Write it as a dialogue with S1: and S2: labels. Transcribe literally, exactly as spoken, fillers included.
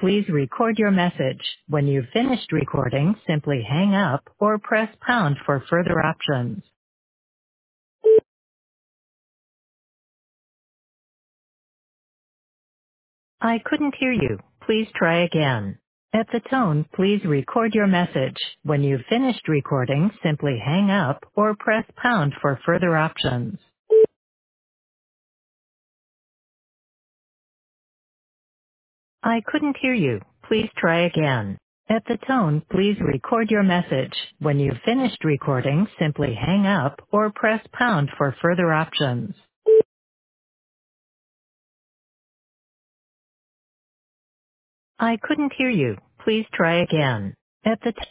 S1: please record your message. When you've finished recording, simply hang up or press pound for further options. I couldn't hear you. Please try again. At the tone, please record your message. When you've finished recording, simply hang up or press pound for further options. I couldn't hear you. Please try again. At the tone, please record your message. When you've finished recording, simply hang up or press pound for further options. I couldn't hear you. Please try again. At the t-